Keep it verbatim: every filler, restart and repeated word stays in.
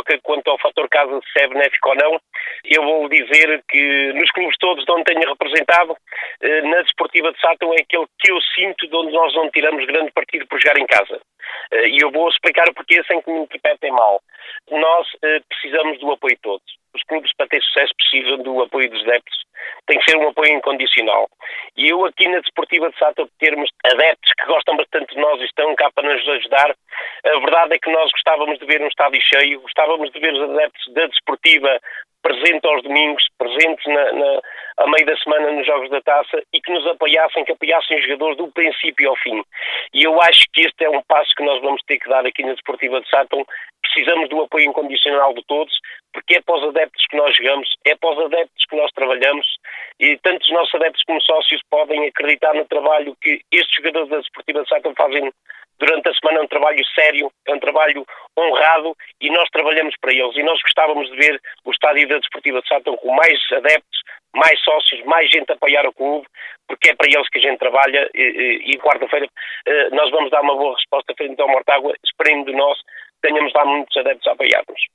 coloca quanto ao fator casa, se é benéfico ou não, eu vou dizer que nos clubes todos de onde tenho representado, na Desportiva de Sátão é aquele que eu sinto de onde nós não tiramos grande partido por jogar em casa. E eu vou explicar o porquê sem que me interpretem mal. Nós precisamos do apoio de todos. Os clubes, para ter sucesso, precisam do apoio dos adeptos. Tem que ser um apoio incondicional. E eu aqui na Desportiva de Sátão, termos adeptos que gostam bastante de nós e estão cá para nos ajudar, a verdade é que nós gostávamos de ver um estádio cheio, gostávamos de ver os adeptos da Desportiva presentes aos domingos, presentes na, na, a meio da semana nos Jogos da Taça e que nos apoiassem, que apoiassem os jogadores do princípio ao fim. E eu acho que este é um passo que nós vamos ter que dar aqui na Desportiva de Sátão. Precisamos do apoio incondicional de todos, porque é para os adeptos que nós jogamos, é para os adeptos que nós trabalhamos e tanto os nossos adeptos como sócios podem acreditar no trabalho que estes jogadores da Desportiva de Sátão fazem durante a semana. É um trabalho sério, é um trabalho honrado e nós trabalhamos para eles. E nós gostávamos de ver o estádio da Desportiva de Sátão com mais adeptos, mais sócios, mais gente a apoiar o clube, porque é para eles que a gente trabalha e, e, e quarta-feira nós vamos dar uma boa resposta frente ao Mortágua. Esperemos de nós tenhamos lá muitos adeptos a apoiar-nos.